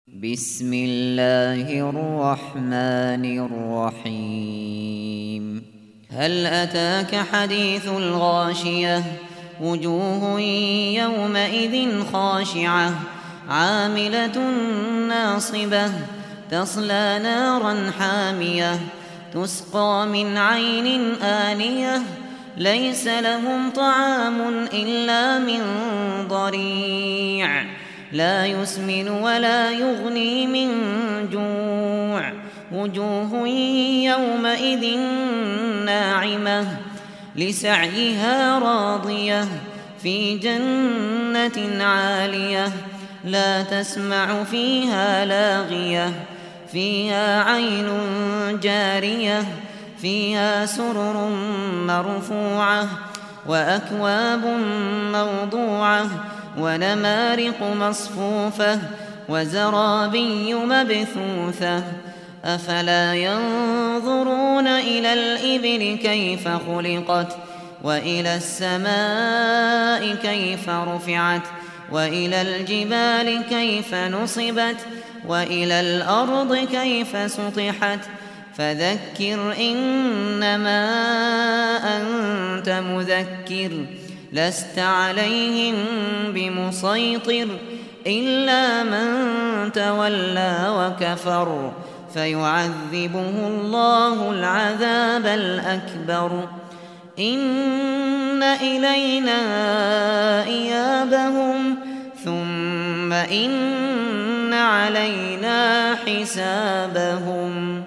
بسم الله الرحمن الرحيم. هل أتاك حديث الغاشية؟ وجوه يومئذ خاشعة عاملة ناصبة تصلى نارا حامية تسقى من عين آنية ليس لهم طعام إلا من ضريع لا يسمن ولا يغني من جوع. وجوه يومئذ ناعمة لسعيها راضية في جنة عالية لا تسمع فيها لاغية فيها عين جارية فيها سرر مرفوعة وأكواب موضوعة ونمارق مصفوفة وزرابي مبثوثة. أفلا ينظرون إلى الإبل كيف خلقت وإلى السماء كيف رفعت وإلى الجبال كيف نصبت وإلى الأرض كيف سطحت. فذكر إنما أنت مذكر لست عليهم بمسيطر إلا من تولى وكفر فيعذبه الله العذاب الأكبر. إن إلينا إيابهم ثم إن علينا حسابهم.